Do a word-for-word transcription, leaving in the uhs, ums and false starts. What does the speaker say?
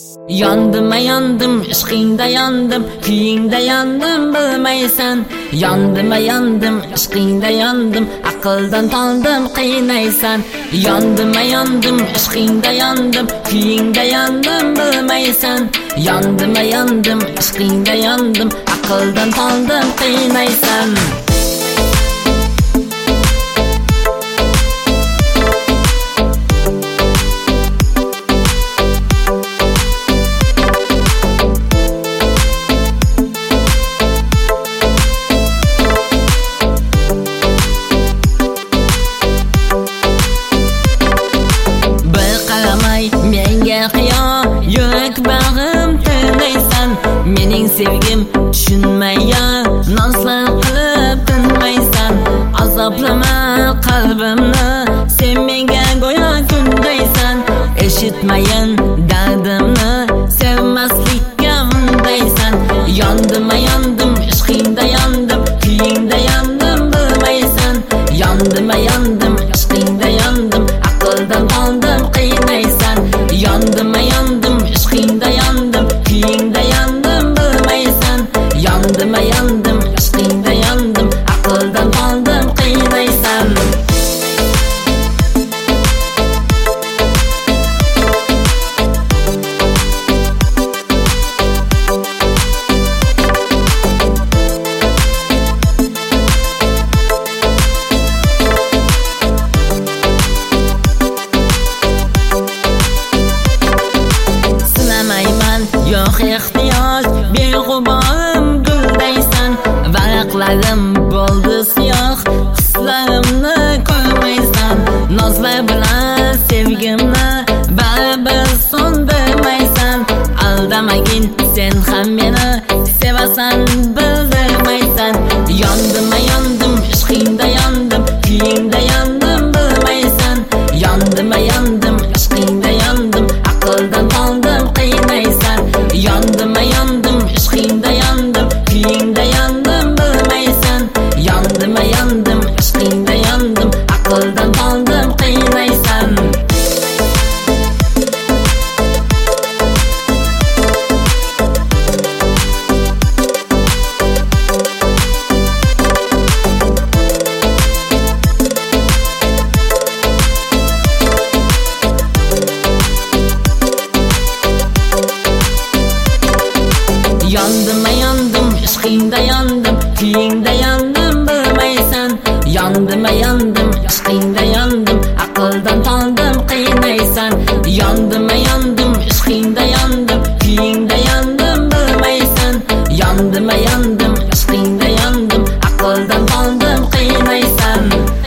Yandım yandım, aşkında yandım, kuyingda yandım bilmaysan. Yandım yandım, aşkında yandım, aqldan toldim qiynaysan. Yandım yandım, aşkında yandım, kuyingda yandım bilmaysan. Yandım yandım, aşkında yandım, aqldan toldim qiynaysan. Menga qiyo yürek bağım tinmaysan. Mening sevgim tushunmay ya, nazlar qilib tinmaysan. Azoblama qalbimni, sen menga go'yo kundaysan. Eshitmayin dardimni, sevmaslikka undaysan. Yandım yandım, ishqingda yandim, kuyingda yandim bilmaysan. Yandım yandim, ishqingda yandim, aqldan toldim qiynaysan. Yandım yandım, ishqingda yandım, kuyingda yandım bilmaysan. Yandım yandım, ishqingda yandım, aqldan toldim qiynaysan. Yo'q ehtiyoj, beg'uborim guldaysan. Varaqlarim bo'ldi siyoh, hislarimni ko'rmaysan. Nozlar bilan sevgimni baribir so'ndirmaysan. Aldamagin, sen ham meni sevasan, bildirmaysan. Yandim yandim, ishqingda yandim, kuyingda yandim bilmaysan. Yandim yandim, ishqingda yandim, aqldan toldim qiynaysan. Yandım yandım, ishqingda yandım, kuyingda yandim bilmaysan. Yandım yandım, ishqingda yandim, aqldan toldim qiynaysan. Yandım yandım, ishqingda yandım, kuyingda yandım bilmaysan. Yandım yandım, ishqingda yandım, aqldan toldim qiynaysan. Yandım yandım, ishqingda yandım, kuyingda yandim bilmaysan. Yandım yandım, ishqingda yandim, aqldan toldim qiynaysan.